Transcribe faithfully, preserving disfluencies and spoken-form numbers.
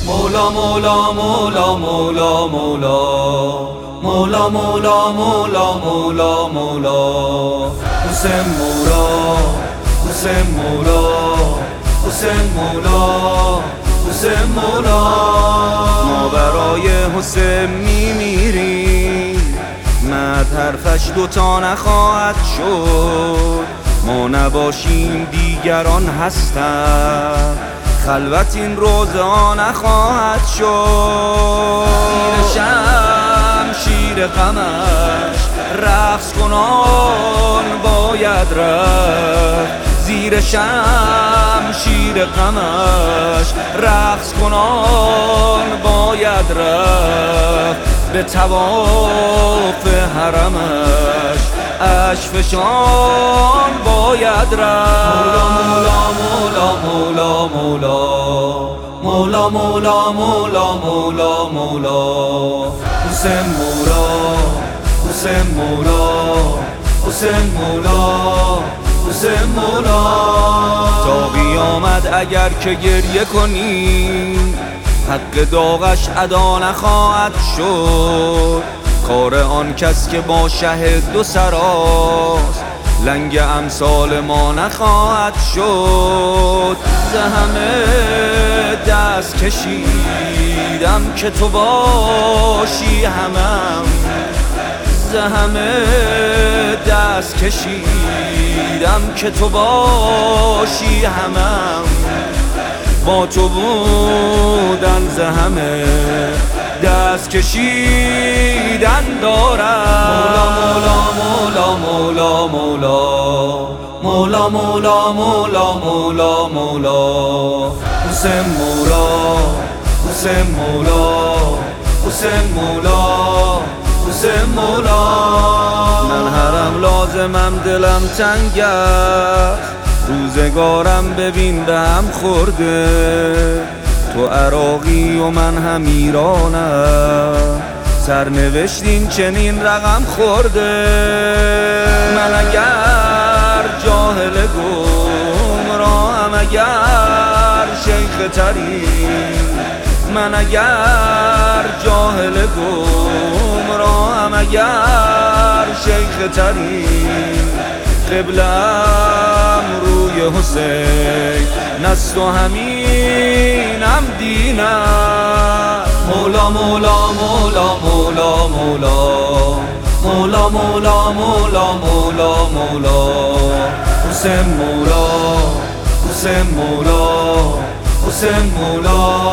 مولا مولا مولا مولا مولا مولا مولا مولا مولا مولا حسین مولا حسین مولا حسین مولا حسین مولا. ما برای حسین میمیریم، مرد حرفش دوتا نخواهد شد. ما نباشیم دیگران هستند، خلوت این روزا نخواهد شد. زیر شمشیر غمش رقص کنان باید رفت، زیر شمشیر غمش رقص کنان باید رفت. به طواف حرمش اشک فشان باید رفت. مولا مولا مولا مولا مولا مولا مولا مولا حسین مولا حسین مولا حسین مولا حسین مولا. تا قیامت اگر که گریه کنی، حق داغش ادا نخواهد شد. کار آن کس که با شهد و سراست، لنگ امثال ما نخواهد شد. ز همه دست کشیدم که تو باشی همم، ز همه دست کشیدم که تو باشی همم. با تو بودن ز همه دست کشیدن دارم. مولا مولا مولا مولا مولا مولا مولا مولا حسین مولا حسین مولا حسین مولا حسین مولا. من هرم لازمم دلم تنگ است، روزگارم ببین به هم خورده. تو عراقی و من هم ایرانم، سرنوشتین چنین رقم خورده. من اگر جاهل گمراهم، اگر شیخ ترین، من اگر جاهل گمراهم، اگر شیخ ترین. قبلم روی حسین نست و همینم دینم. مولا مولا مولا مولا مولا مولا مولا مولا مولا مولا حسین مولا حسین مولا حسین مولا